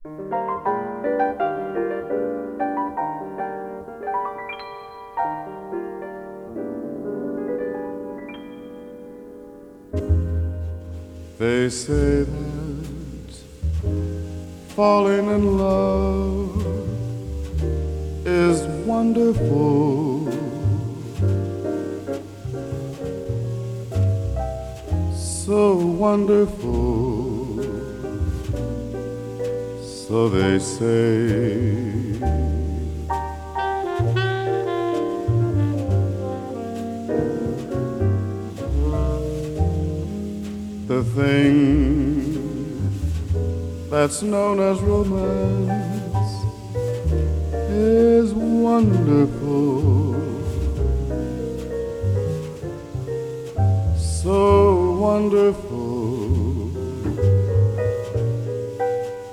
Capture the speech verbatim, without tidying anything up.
They say that falling in love is wonderful, so wonderful, so they say. The thing that's known as romance is wonderful, so wonderful,